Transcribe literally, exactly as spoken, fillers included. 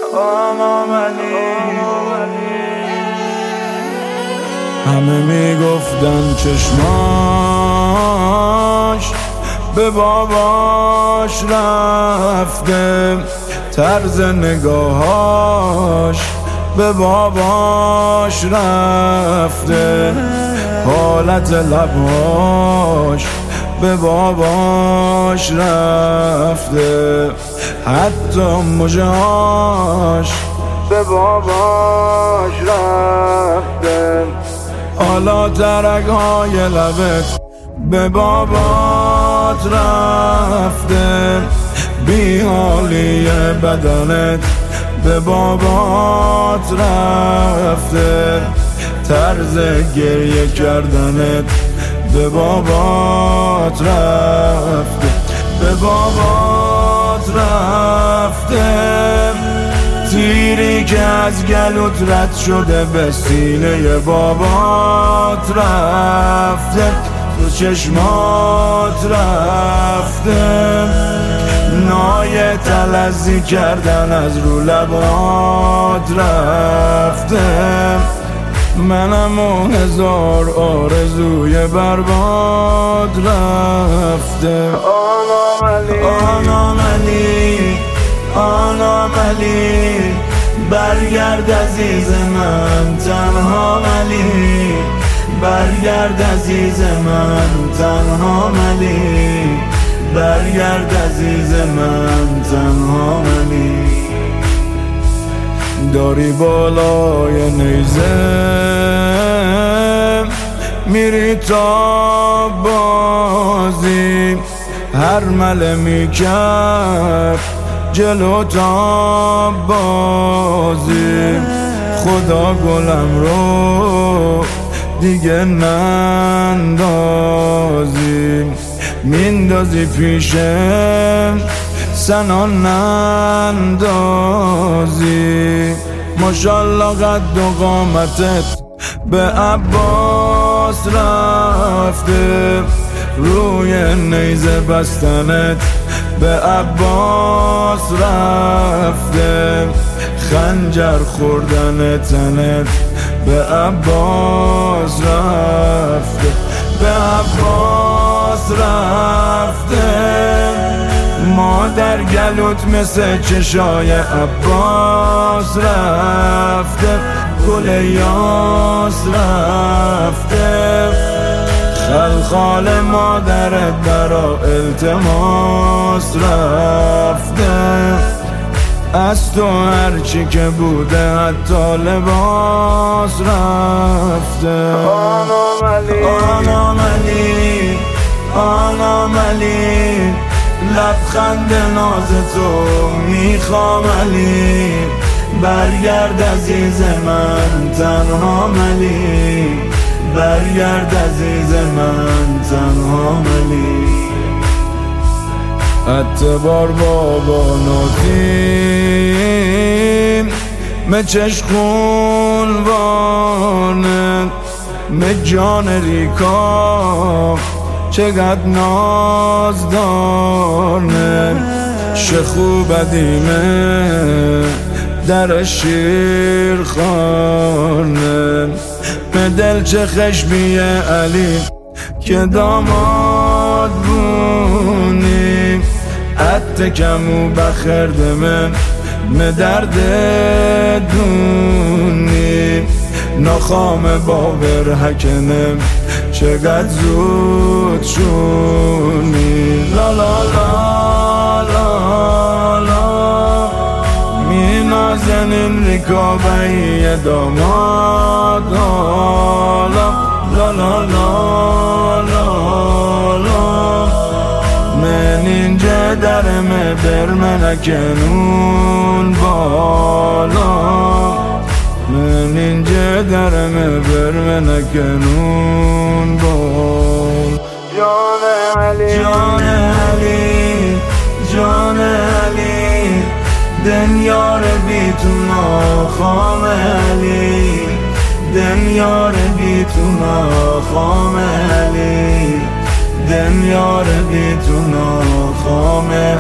آنام علی. همه میگفتن چشماش به باباش رفته، طرز نگاهاش به باباش رفته، حالت لباش به باباش رفته، حتی مژه‌هاش به باباش رفته. حالا ترک‌های لبت به بابات رفته، بی‌حالی بدنت به بابات رفته، طرز گریه کردنت به بابات رفته، به بابات رفته. تیری که از گلوت رد شده به سینه بابات رفته، تو چشمات رفته، نای تلذی کردن از رو لبات رفته. منم و هزار آرزوی برباد رفته. آنام علی، آنام علی، آنام علی، برگرد عزیز من تنها علی، برگرد عزیز من تنها علی، برگرد عزیز من تنها علی. داری بالای نیزه میری تا بازی، هر مله میکرد جلو تا بازی، خدا گلم رو دیگه نندازی، میندازی پیشم سنان نندازی. ماشالله قد و قامتت به عباس رفته، روی نیزه بستنت به عباس رفته، خنجر خوردن تنت به عباس رفته، به عباس رفته. مادر گلوت مثل چشای عباس رفته، گل یاس رفته، خلخال مادرت برا التماس رفته، از تو هرچی که بوده حتی لباس رفته. آنام علی، آنام علی، آنام علی، لبخند ناز تو میخوام علی، برگرد عزیز من تنها علی، برگرد عزیز من تنها علی. اتبار بابا نوتیم me چشخون وانه me جان ریکا چقدر ناز دارنه، شخو بدیمه در شیر خانه، به دل چه خشبیه علی که داماد بونی، حتی کمو بخردمه me درد دونی، نخام باور حکنم چقدر زود شونی. لا لا لا لا لا می نازنین ریکابهی داماد، لا لا لا لا لا من اینجا درمه برمه نکنون بالا، من اینجا درمه برمه نکنون بال. جان علی، جان علی، جان علی، دنیار بی تو ناخام علی، دنیار بی تو ناخام علی، دنیار بی تو ناخام